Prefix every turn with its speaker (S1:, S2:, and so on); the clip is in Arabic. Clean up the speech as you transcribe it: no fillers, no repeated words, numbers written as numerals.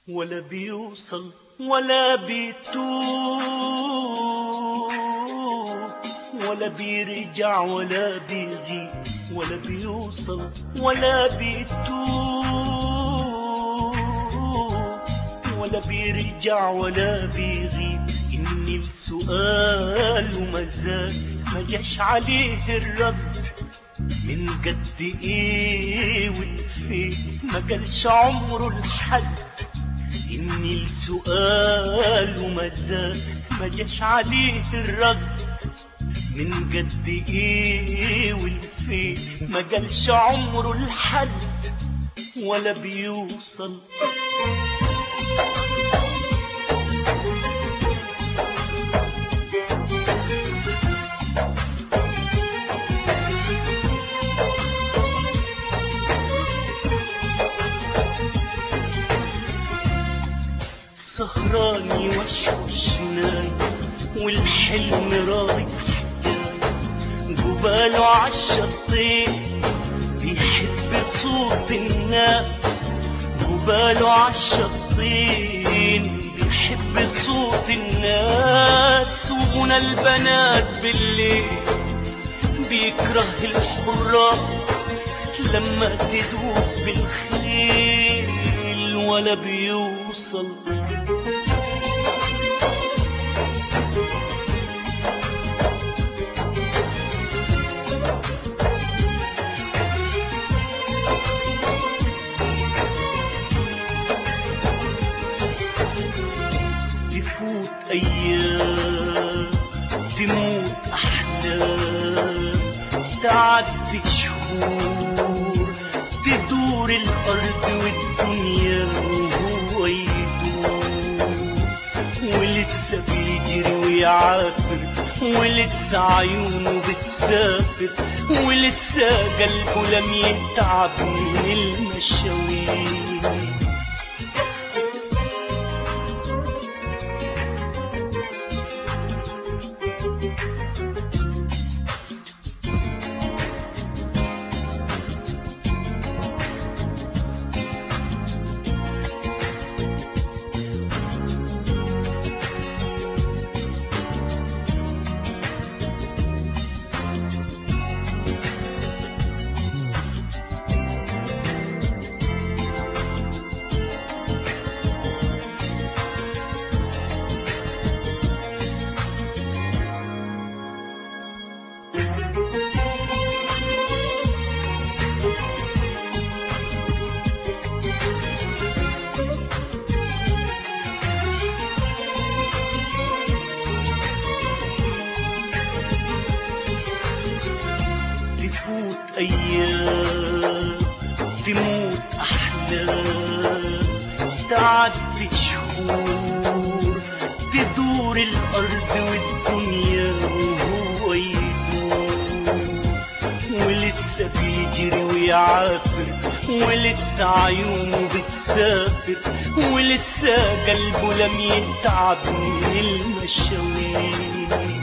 S1: ولا بيوصل ولا بيتوب، ولا بيرجع ولا بيغيب، ولا بيوصل ولا بيتوب، ولا بيرجع ولا بيغيب. إني السؤال ومازال ما جاش عليه الرد، من قد ايه والفين ما قالش عمره لحد. إني السؤال ومازال ما جاش عليه الرد، من قد ايه والفين ما قالش عمره لحد، ولا بيوصل سهراني وشوش نايم، والحلم رايح جاي، جباله عالشطين بيحب صوت الناس، جباله عالشطين بيحب صوت الناس. وغنى البنات بالليل بيكره الحراس لما تدوس بالخيل، ولا بيوصل تفوت أيام تموت أحلام، تعدي شهور تدور الأرض والدنيا وهو يدور، ولسه بيجري ويعافر، ولسه عيونه بتسافر، ولسه قلبه لم يتعب من المشاوير. تفوت أيام تموت أحلام، تعدي شهور تدور الأرض والدنيا وهو يدور، ولسه بيجري ويعافر، ولسه عيونه بتسافر، ولسه قلبه لم يتعب من المشاوير.